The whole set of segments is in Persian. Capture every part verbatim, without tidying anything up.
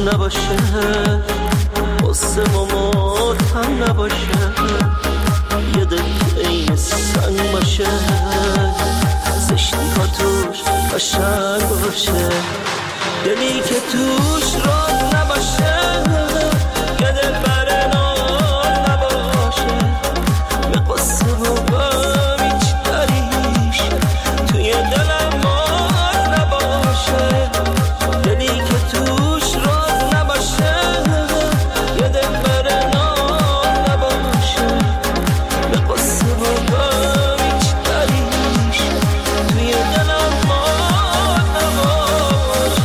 نباشه، قصه ما ماتم نباشه، یه دل که این سنگ باشه، زشتی ها توش قشنگ باشه، دلی که توش راز نباشه، یه دل بر نار نباشه، یه قصه و غم هیچ دریش توی دلم مار نباشه، دلی که توش راز نباشه، یه دل بر نار نباشه، یه قصه و غم هیچ دریش توی دلم مار نباشه.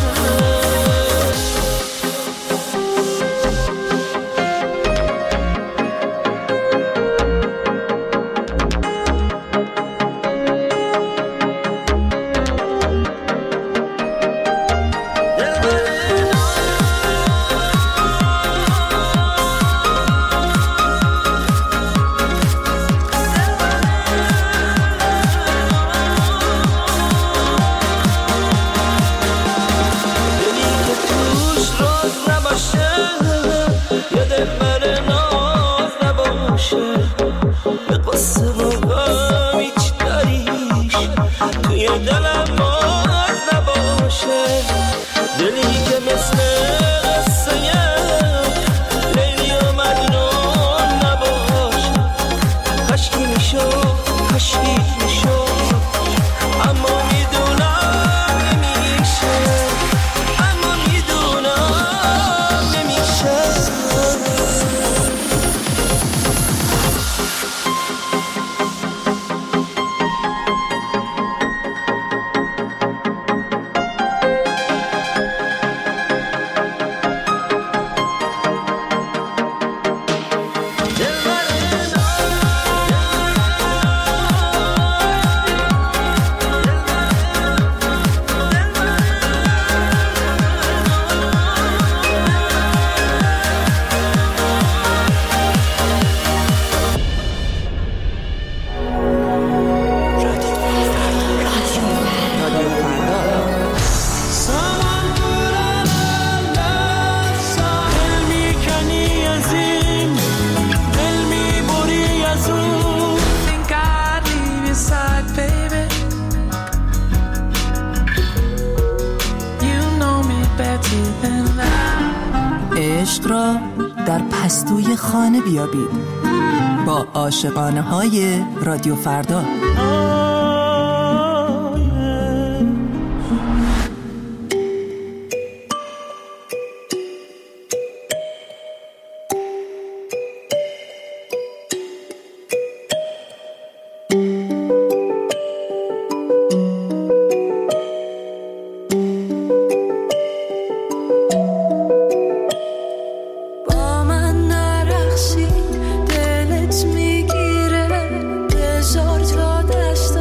عشق را در پستوی خانه بیابید با عاشقانه های رادیو فردا. دلت میگیره بذار تا دست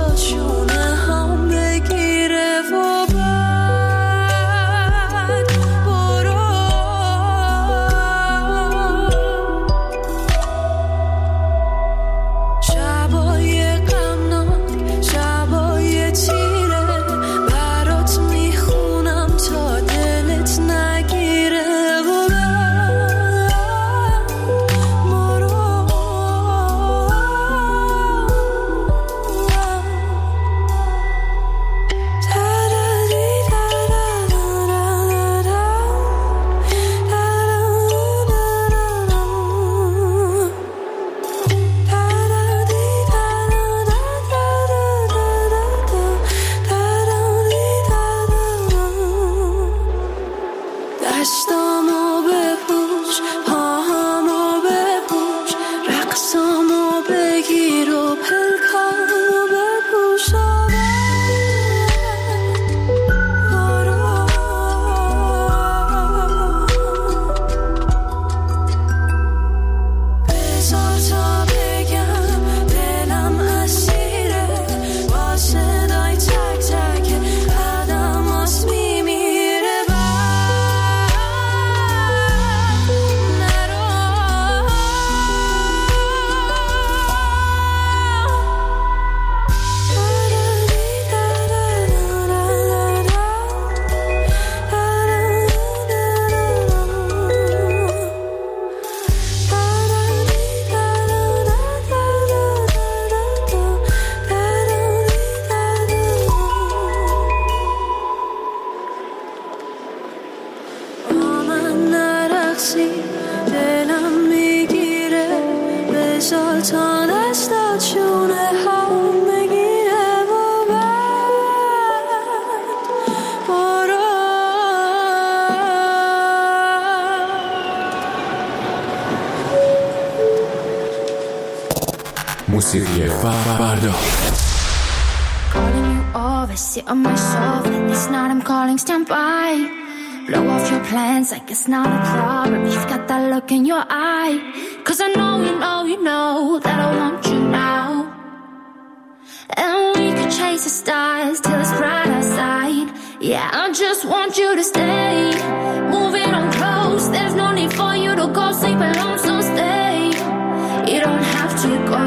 موسیقی فردا. Calling you over, sit on my sofa. This night I'm calling, stand by. Blow off your plans like it's not a problem. You've got that look in your eye. Cause I know, you know, you know that I want you now. And we could chase the stars till it's bright outside. Yeah, I just want you to stay. Moving on close, there's no need for you to go sleep alone, so stay. You don't have to go.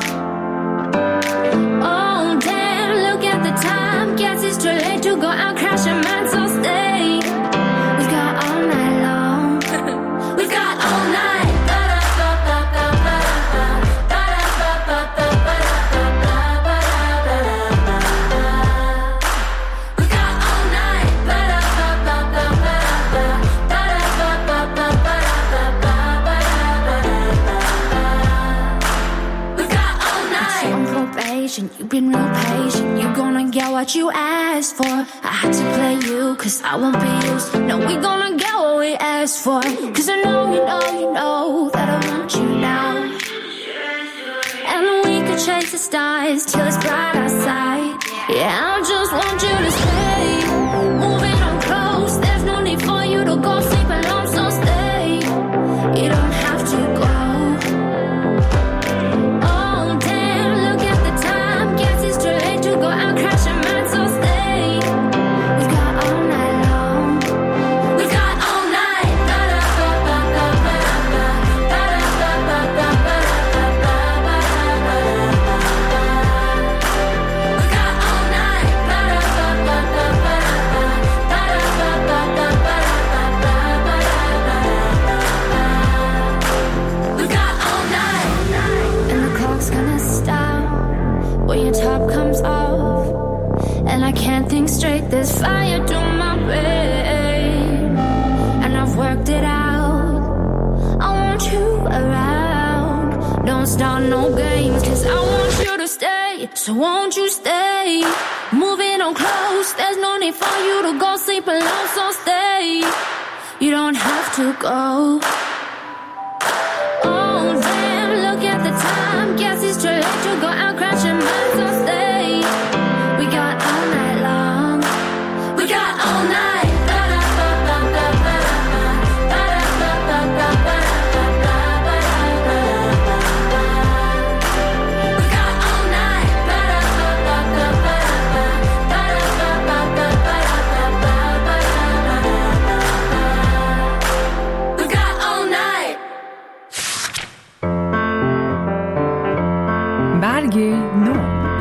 Oh damn, look at the time. Guess it's too late to go out crashing, man, so stay. We've got all night long. We've got all night. You've been real patient, you're gonna get what you asked for. I had to play you, cause I won't be used. No, we gonna get what we asked for. Cause I know, you know, you know that I want you now. And we could chase the stars till it's bright outside. Yeah, I just want you to stay. Moving on close, there's no need for you to go sleep alone, so stay. You don't have to go. Straight, there's fire to my brain, and I've worked it out. I want you around. Don't start no games, cause I want you to stay. So won't you stay? Moving on close, there's no need for you to go sleep alone, so stay. You don't have to go. Oh damn, look at the time. Guess it's too late to go out crashing, man, so stay. We got all night long. We got all night. برگ نو.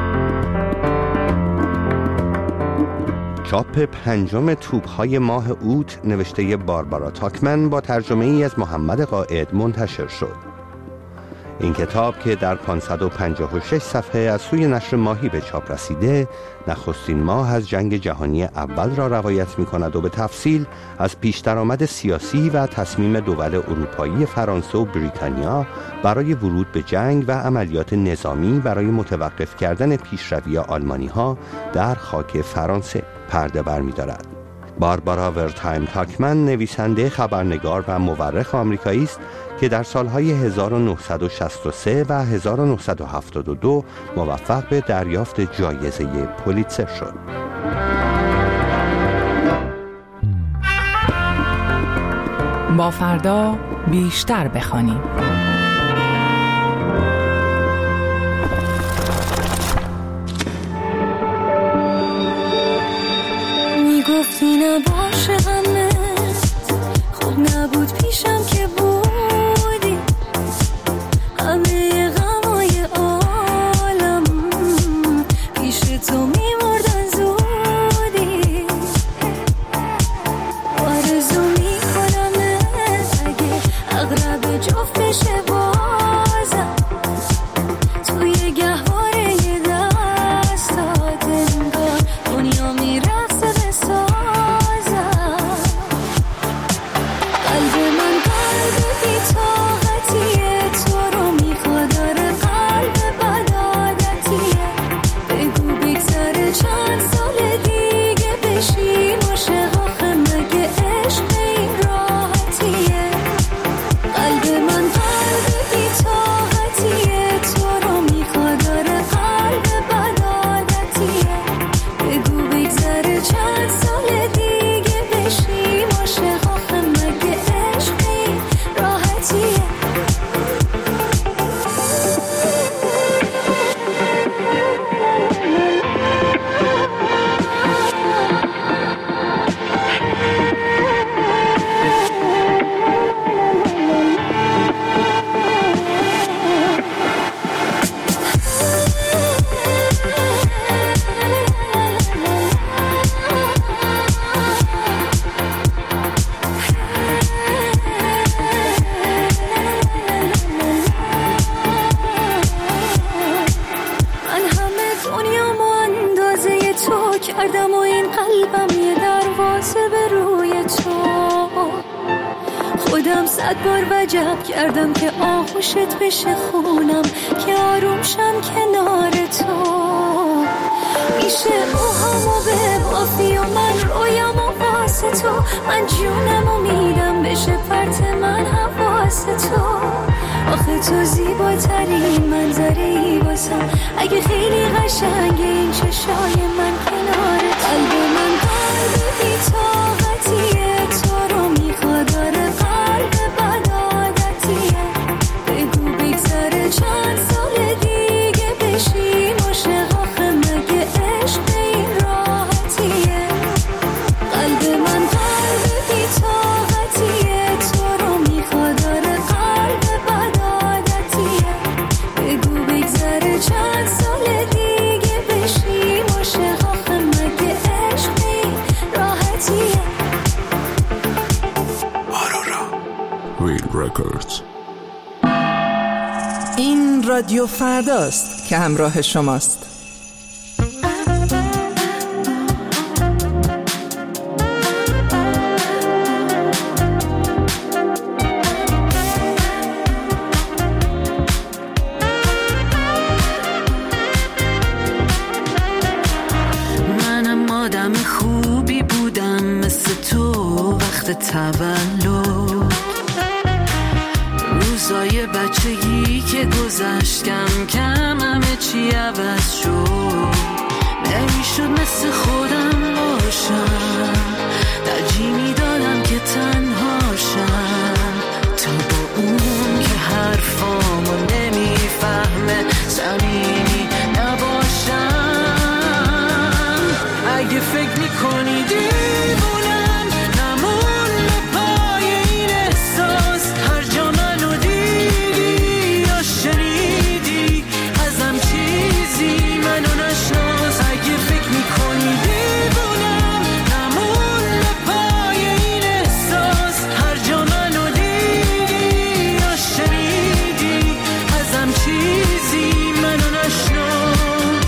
چاپ پنجم توپ‌های ماه اوت نوشته باربارا تاکمن با ترجمه ای از محمد قائد منتشر شد. این کتاب که در پانصد و پنجاه و شش صفحه از سوی نشر ماهی به چاپ رسیده، نخستین ماه از جنگ جهانی اول را روایت می‌کند و به تفصیل از پیش‌درآمد سیاسی و تصمیم دول اروپایی فرانسه و بریتانیا برای ورود به جنگ و عملیات نظامی برای متوقف کردن پیشروی آلمانی‌ها در خاک فرانسه پرده برمی‌دارد. باربارا ورتهایم تاکمن نویسنده، خبرنگار و مورخ آمریکایی است که در سالهای هزار و نهصد و شصت و سه و هزار و نهصد و هفتاد و دو موفق به دریافت جایزه پولیتزر شد. با فردا بیشتر بخوانیم. میگفتی نباشه همه خود نبود پیشم که بودی، همه غمای عالم پیش تو میمردن زودی. آرزو میکنم اگه اغرب جفت بشه کردم و این قلبم یه دروازه به روی تو. خودم صد بار وجب کردم که آغوشت بشه خونم، که آروم شم کنار تو. میشه اوهامو ببافی و من رویام و واسه تو، من جونم و میدم بشه پرت من حواس تو. آخه تو زیباترین منظری واسم، اگه خیلی قشنگه این چشای من کنار قلب من. قلب بی طاقتیه تو رو میخواد، داره قلب بد عادتیه. بگو بگذره چند سال دیگه بشیم عاشق، آخه مگه عشق این راحتیه. قلب من قلب بی طاقتیه تو رو میخواد، داره قلب بد عادتیه. بگو بگذره چند سال دیگه بشیم عاشق، آخه مگه عشق این راحتیه. این رادیو فرداست که همراه شماست. منم آدم خوبی بودم مثل تو وقت تولد، روزای بچگی که گذشت کم کم همه چی عوض شد. نمیشد مثل خودم باشم، ترجیح میدادم که تنهاشم تا با اون که حرفامو نمیفهمه صمیمی نباشم. اگه فکر میکنی دیوونم نمون به پای این احساس، هر جا منو دیدی یا شنیدی ازم چیزی منو نشناس. اگه فکر میکنی دیوونم نمون به پای این احساس، هر جا منو دیدی یا شنیدی ازم چیزی منو نشناس.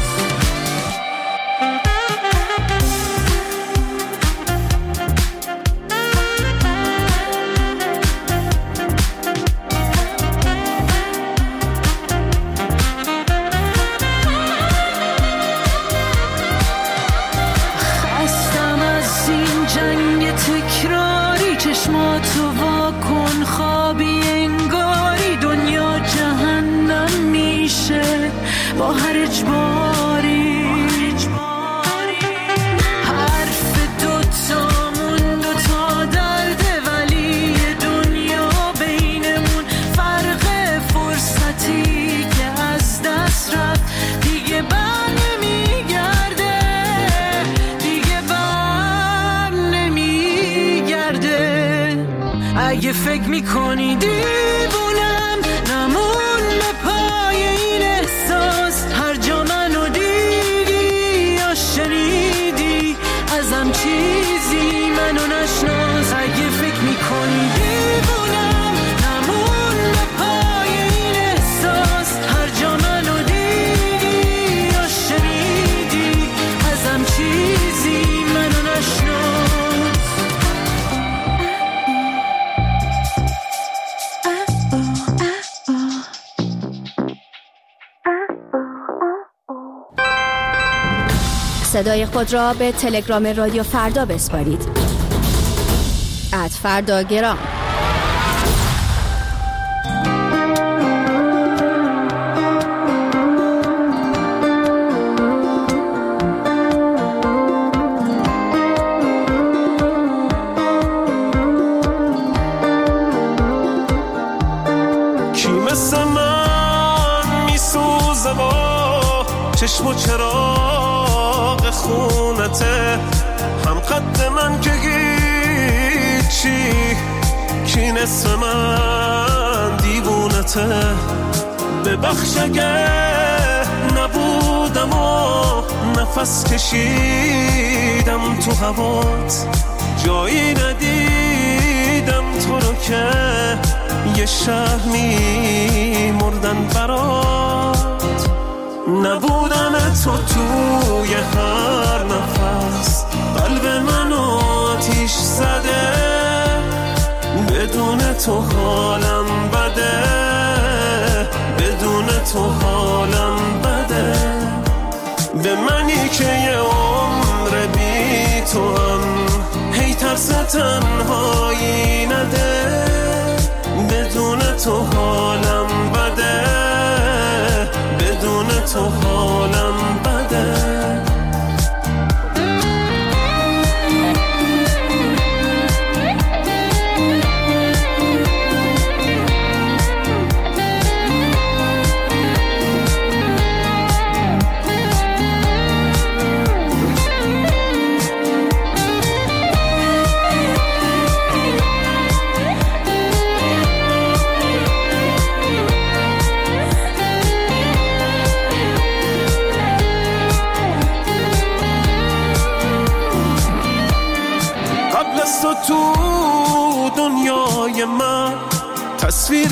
خستم از این جنگ تکراری، چشماتو واکن خوابی انگاری دنیا جهنم میشه با هر اجباری. حرف دوتامون دوتا درده ولی دنیا بینمون فرق فرصتی که از دست رفت دیگه بر نمیگرده، دیگه بر نمیگرده. اگه فکر میکنی دیوونم نمون به پای این احساس، هر جا منو دیدی یا شنیدی ازم چیزی منو نشناس. اگه فکر میکنی دیوونم نمون به پای این احساس، هر جا منو دیدی یا شنیدی ازم چیزی منو نشناس. صدای خود را به تلگرام رادیو فردا بسپارید. ات فرداگرام. کی مثل من میسوزه با چشم و چراغ خونته، هم قد من که هیچی، کی نصف من دیوونته. ببخش اگه نبودم و نفس کشیدم تو هوات، جایی ندیدم تو رو که یه شهر می مردن برات. نبودن تو توی هر نفس قلب منو آتیش زده، بدون تو حالم بده، بدون تو حالم بده. به منی که یه عمر بی تو هم هی ترس تنهایی نده، بدون تو حالم بده، بدون تو حالم بده. تو تو دنیای من تصویر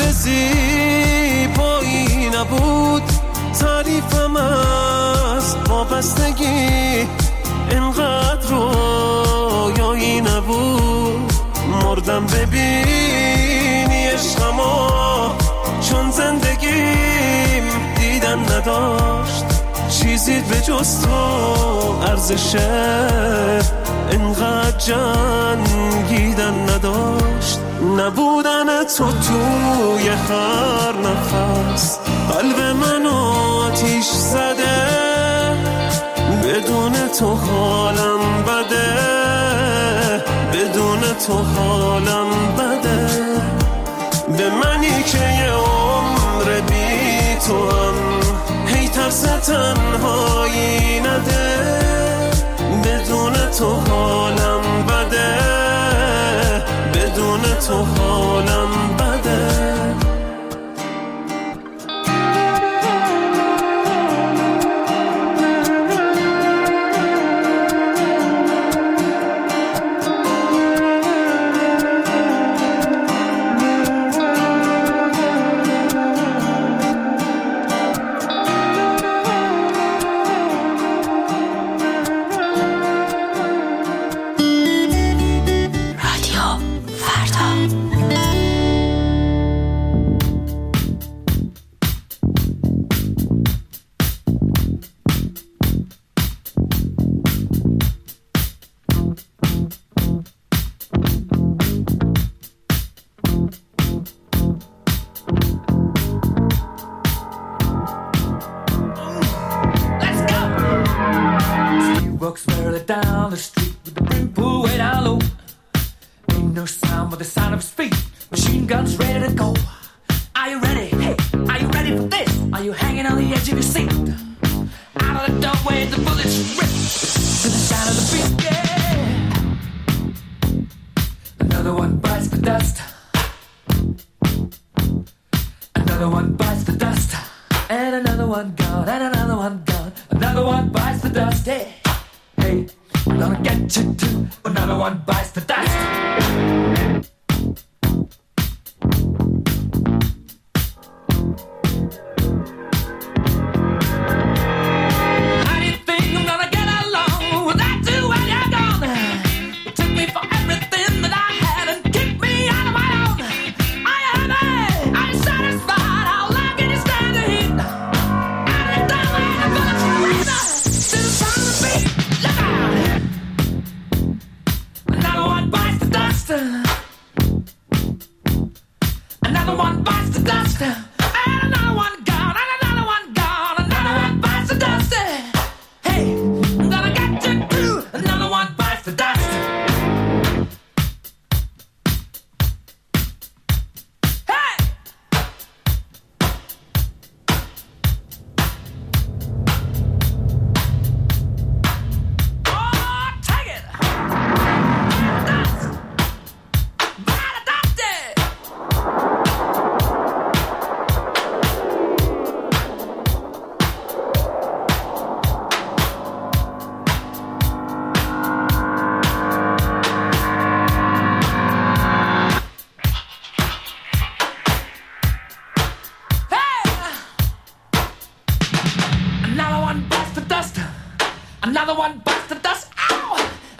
زیبایی نبود، تعریفم از وابستگی اینقدر رویایی نبود. مردم ببینی عشقمو، چون زندگیم دیدن نداشت، چیزی به جز تو ارزشه اینقدر جنگیدن نداشت. نبودن تو توی هر نفس قلب منو آتیش زده، بدون تو حالم بده، بدون تو حالم بده. به منی که یه عمر بی تو هم هی ترس تنهایی نده، بدون تو حالم بده، بدون تو حالم بده.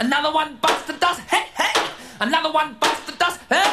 Another one bites the dust. Hey, hey. Another one bites the dust. Hey.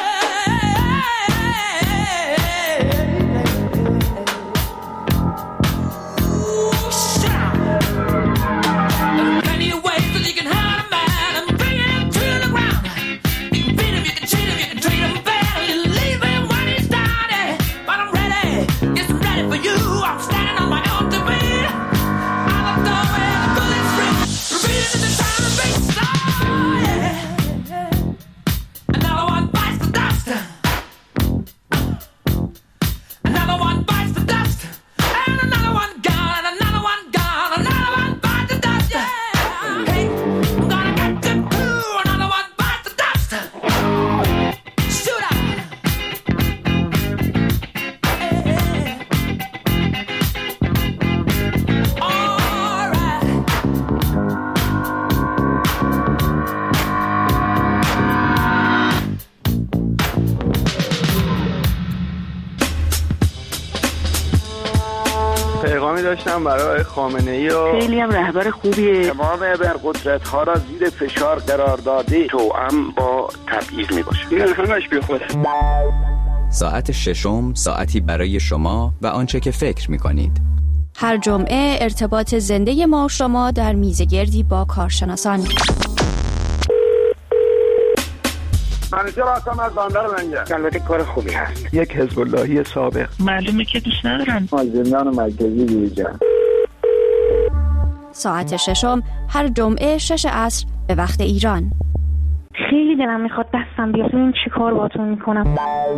داشتم برای خامنه‌ای و خیلی هم رهبر خوبیه. تمام ابرقدرت‌ها را زیر فشار قرار داده، توأم با تبعیض میباشه. این همش بیخوده. ساعت ششم، ساعتی برای شما و آنچه که فکر میکنید. هر جمعه ارتباط زنده ما و شما در میزگردی با کارشناسان. منیجر آسام از باندار منجر. البته کار خوبی هست. یک حزب اللهی سابق. معلومه که دوست ندارن. زندان مرکزی بیرجن. ساعت ششم هر جمعه شش عصر به وقت ایران. خیلی دلم میخواد دستم بیاد این چی کار باتون میکنم.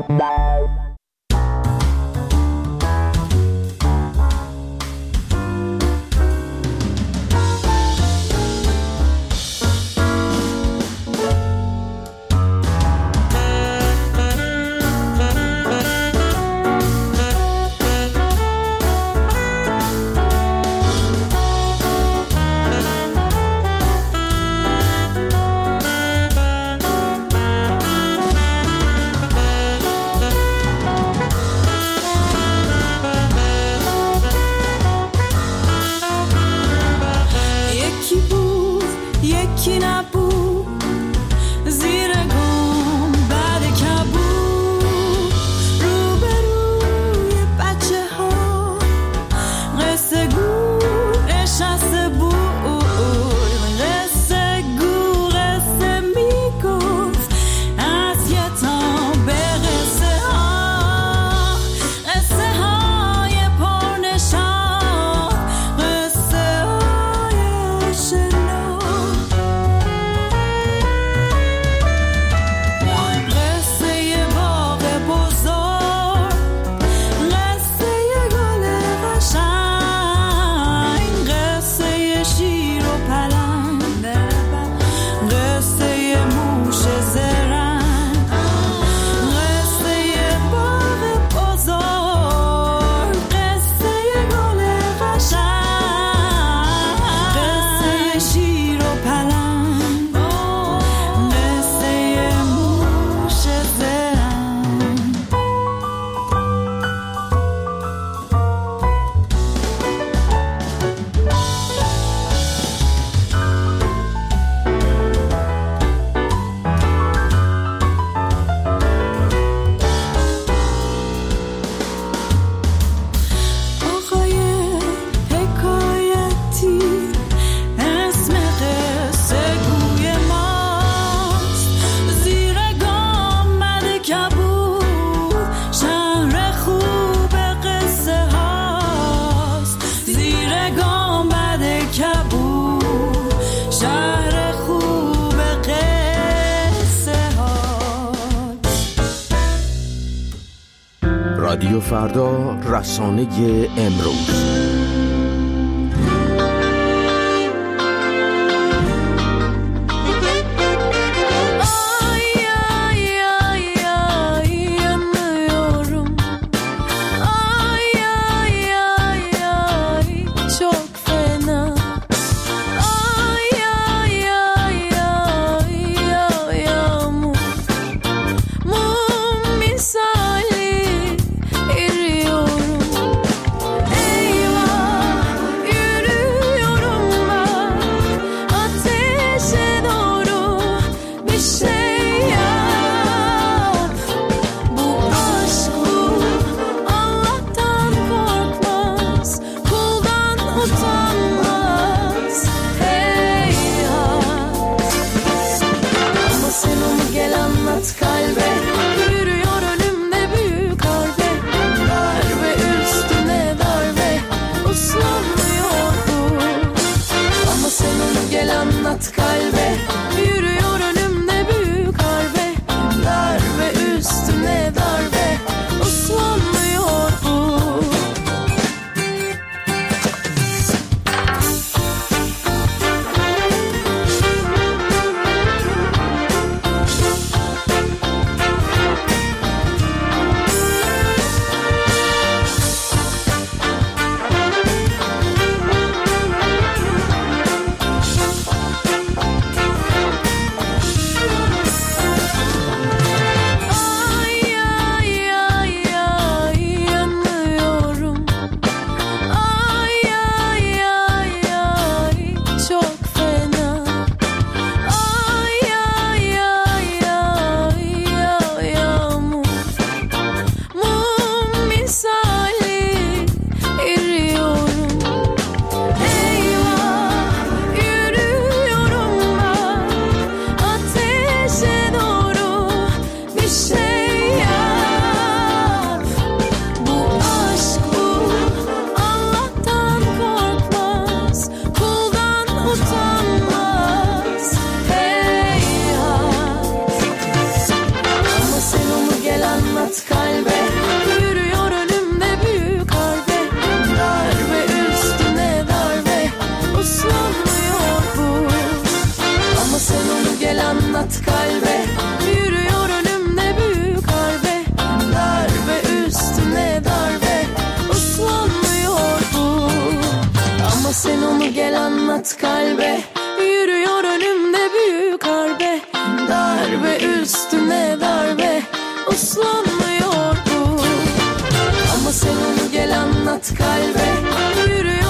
رادیو فردا، رسانه امروز. Eyvah anlat kalbe. Yürüyor önümde büyük harbe, darbe üstüne darbe, uslanmıyor bu. Ama sen onu gel anlat kalbe. Yürüyor önümde büyük harbe, darbe üstüne darbe, uslanmıyor bu. Ama sen onu gel anlat kalbe. Yürüyor